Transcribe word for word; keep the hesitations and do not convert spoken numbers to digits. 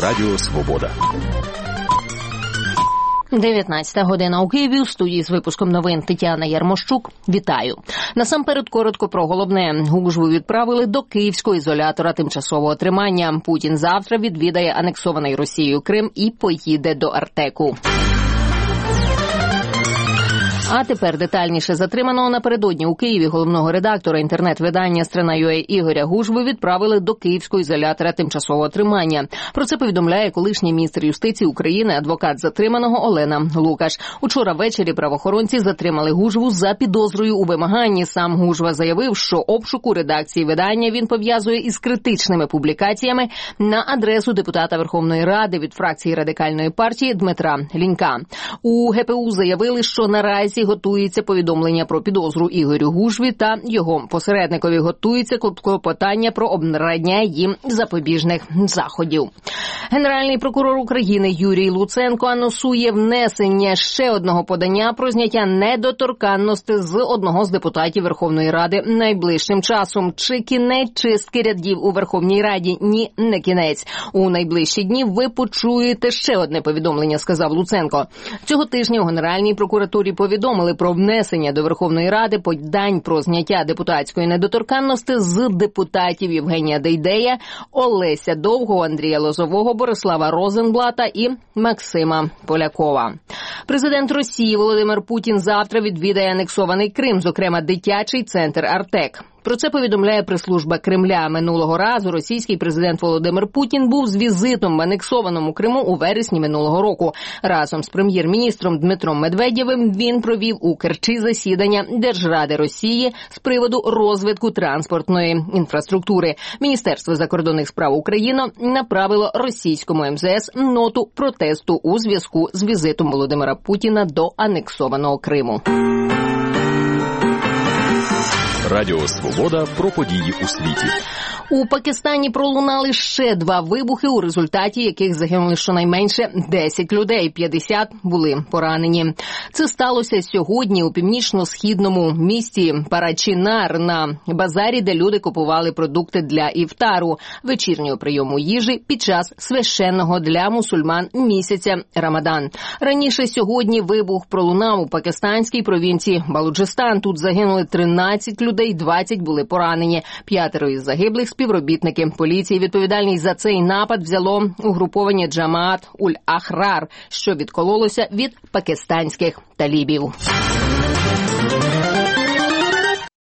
Радіо Свобода. дев'ятнадцята година у Києві. У студії з випуском новин Тетяна Ярмощук. Вітаю. Насамперед коротко про головне. Гужву відправили до київського ізолятора тимчасового тримання. Путін завтра відвідає анексований Росією Крим і поїде до Артеку. А тепер детальніше. Затриманого напередодні у Києві головного редактора інтернет-видання «Страна.ua» Ігоря Гужву відправили до київського ізолятора тимчасового тримання. Про це повідомляє колишній міністр юстиції України, адвокат затриманого Олена Лукаш. Учора ввечері правоохоронці затримали Гужву за підозрою у вимаганні. Сам Гужва заявив, що обшук у редакції видання він пов'язує із критичними публікаціями на адресу депутата Верховної Ради від фракції Радикальної партії Дмитра Лінька. У ГПУ заявили, що наразі готується повідомлення про підозру Ігорю Гужві та його посередникові. Готується клопотання про обрання їм запобіжних заходів. Генеральний прокурор України Юрій Луценко анонсує внесення ще одного подання про зняття недоторканності з одного з депутатів Верховної Ради найближчим часом. Чи кінець чистки рядів у Верховній Раді? Ні, не кінець. У найближчі дні ви почуєте ще одне повідомлення, сказав Луценко. Цього тижня у Генеральній прокуратурі повідомили про внесення до Верховної Ради подань про зняття депутатської недоторканності з депутатів Євгенія Дейдея, Олеся Довгого, Андрія Лозового, Борислава Розенблата і Максима Полякова. Президент Росії Володимир Путін завтра відвідає анексований Крим, зокрема дитячий центр «Артек». Про це повідомляє прес-служба Кремля. Минулого разу російський президент Володимир Путін був з візитом в анексованому Криму у вересні минулого року. Разом з прем'єр-міністром Дмитром Медведєвим він провів у Керчі засідання Держради Росії з приводу розвитку транспортної інфраструктури. Міністерство закордонних справ України направило російському ем зе ес ноту протесту у зв'язку з візитом Володимира Путіна до анексованого Криму. Радіо Свобода про події у світі. У Пакистані пролунали ще два вибухи, у результаті яких загинули щонайменше десять людей, п'ятдесят були поранені. Це сталося сьогодні у північно-східному місті Парачинар на базарі, де люди купували продукти для іфтару, вечірнього прийому їжі під час священного для мусульман місяця Рамадан. Раніше сьогодні вибух пролунав у пакистанській провінції Балуджистан. Тут загинули тринадцять людей, двадцять були поранені. П'ятеро із загиблих співробітники поліції. Відповідальність за цей напад взяло угруповання Джамаат-уль-Ахрар, що відкололося від пакистанських талібів.